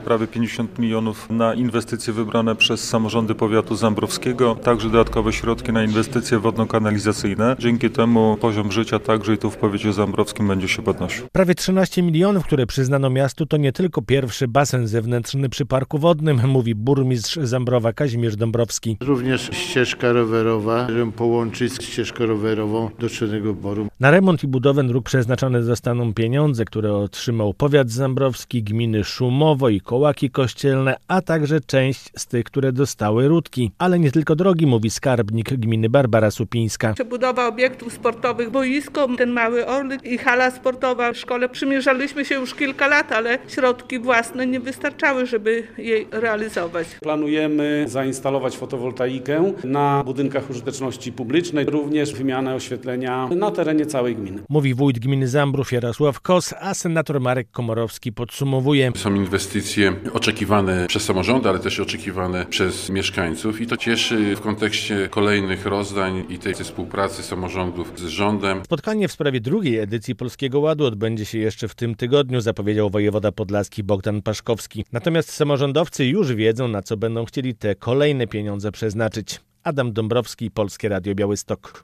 prawie 50 milionów na inwestycje wybrane przez samorządy powiatu zambrowskiego, także dodatkowe środki na inwestycje wodno-kanalizacyjne. Dzięki temu poziom życia także i tu w powiecie zambrowskim będzie się podnosił. Prawie 13 milionów, które przyznano miastu, to nie tylko pierwszy basen zewnętrzny przy parku wodnym, mówi burmistrz Zambrowa Kazimierz Dąbrowski. Również ścieżka rowerowa, żeby połączyć ścieżkę rowerową do Czarnego Boru. Na remont i budowę dróg przeznaczone zostaną pieniądze, które otrzymał powiat zambrowski, gminy Szumowo i Kołaki Kościelne, a także część z tych, które dostały Rudki. Ale nie tylko drogi, mówi skarbnik gminy Barbara Supińska. Przebudowa obiektów sportowych, boisko, ten mały Orlik i hala sportowa w szkole. Przymierzaliśmy się już kilka lat, ale środki własne nie wystarczały, żeby je realizować. Planujemy zainstalować fotowoltaikę na budynkach użyteczności publicznej, również wymianę oświetlenia na terenie całej gminy. Mówi wójt gminy Zambrów Jarosław Kos, a senator Marek Komorowski podsumowuje. Są inwestycje oczekiwane przez samorządy, ale też oczekiwane przez mieszkańców i to cieszy w kontekście kolejnych rozdań i tej współpracy samorządów z rządem. Spotkanie w sprawie drugiej edycji Polskiego Ładu odbędzie się jeszcze w tym tygodniu, zapowiedział wojewoda podlaski Bogdan Paszkowski. Natomiast samorządowcy już wiedzą, na co będą chcieli te kolejne pieniądze przeznaczyć. Adam Dąbrowski, Polskie Radio Białystok.